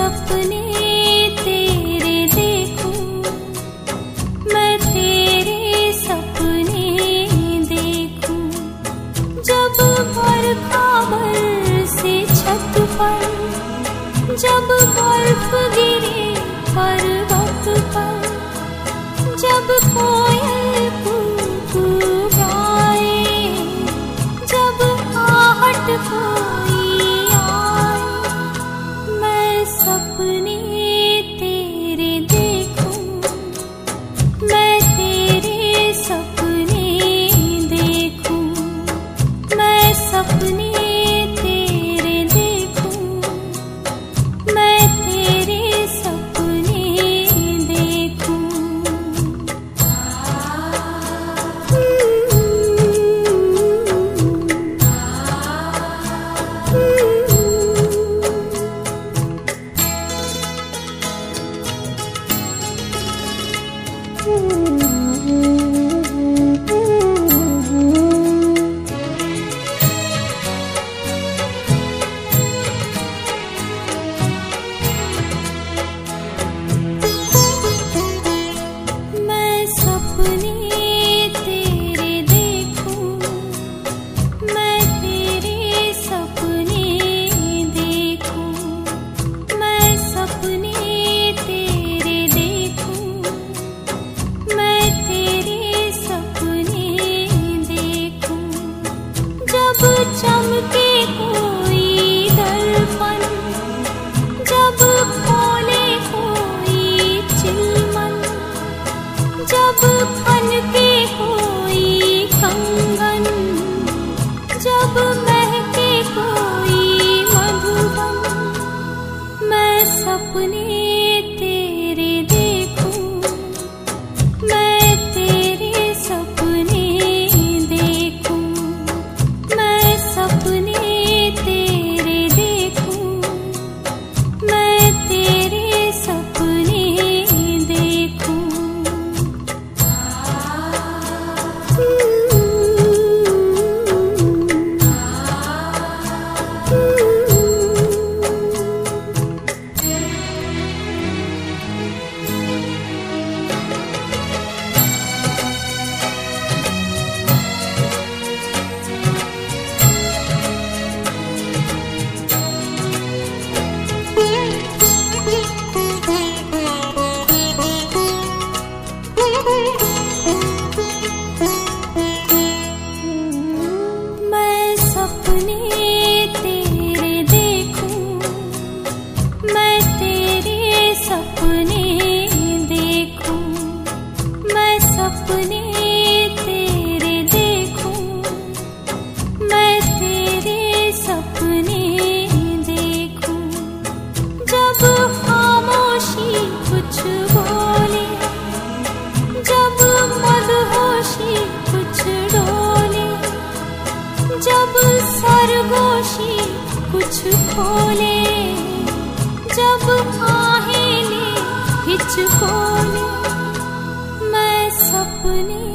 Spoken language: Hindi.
सपने तेरे देखूं, मैं तेरे सपने देखूं। जब बरखा बरसे छत पर, जब बर्फ गिरे पर्वत पर, जब कोयल कू गाए, जब आहट कोई आए, मैं सपने तेरे देखूं, मैं तेरे सपने देखूं, मैं सपने तेरे देखूं, मैं तेरे सपने देखूं। मैं सपने तेरे देखूं, मैं तेरे सपने देखूं, मैं सपने तेरे देखूं, मैं तेरे सपने देखूं। जब चमके कोई दर्पण, जब खोले कोई चिलमन, जब फनके कोई कंगन, जब महके कोई मधुबन, मैं सपने तेरे देखूं, मैं तेरे सपने देखूं, मैं सपने तेरे देखूं, मैं तेरे सपने देखूं। मैं सपने तेरे देखूं, मैं तेरे सपने देखूं, मैं सपने तेरे देखूं, मैं तेरे सपने देखूं। जब खामोशी कुछ बोले, जब मदहोशी कुछ डोले, जब सरगोशी कुछ खोले, जब आहें ले हिचकोले, मैं सपने